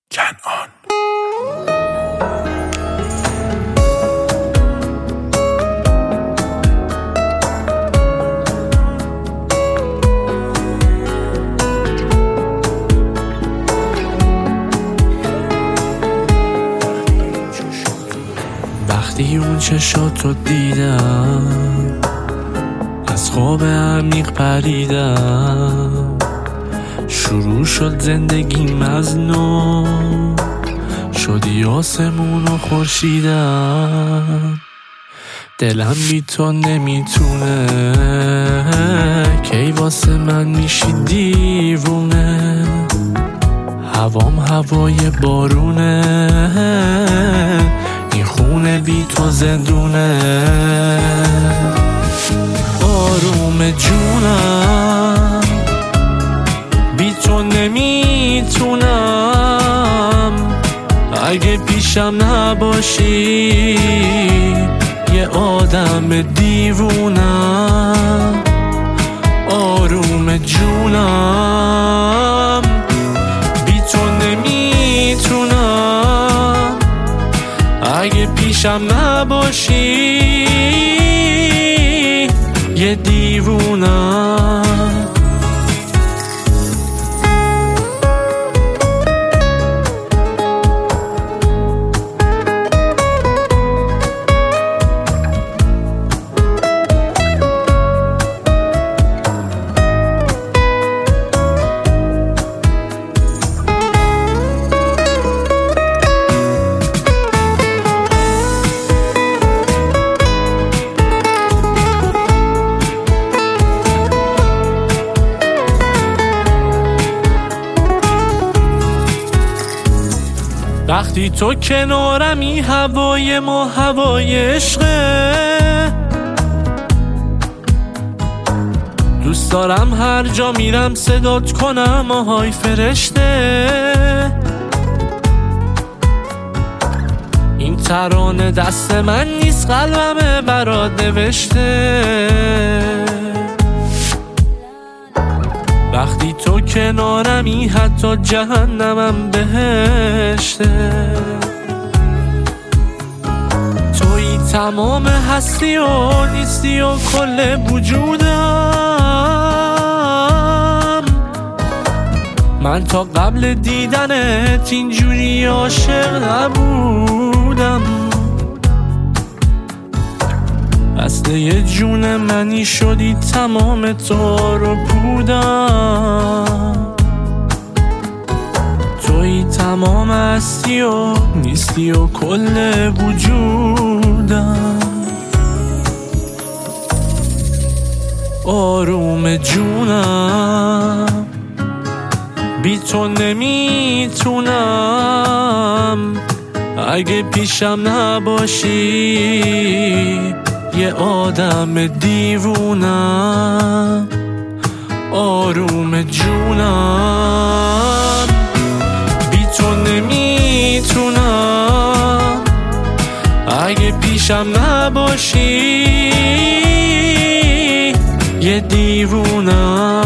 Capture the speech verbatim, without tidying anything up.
کنعان. وقتی اون چشاتو دیدم از خواب عمیق پریدم، شروع شد زندگیم از نو، شدی آسمون و خورشیدم. دلم بی تو نمیتونه، کی واسه من میشی دیوونه. هوام هوای بارونه، این خونه بی تو زندونه. آروم جونم، بی تو نمیتونم. اگه پیشم نباشی یه آدم دیوونم. آروم جونم، بی تو نمیتونم. اگه پیشم نباشی یه دیوونم. وقتی تو کنارمی هوای ما هوای عشقه. دوست دارم هر جا میرم صدات کنم آهای فرشته. این ترانه دست من نیست، قلبمه برات نوشته. وقتی تو کنارمی حتی جهنمم بهشته. توی تمام هستی و نیستی و کل وجودم. من تا قبل دیدنت اینجوری عاشق نبودم. اصله جون منی شدی، تمام تو رو بودم. توی تمام هستی و نیستی و کل وجودم. آروم جونم، بی تو نمیتونم. اگه پیشم نباشی یه آدم دیوونم. آروم جونم، بی تو نمیتونم. اگه پیشم نباشی یه دیوونم.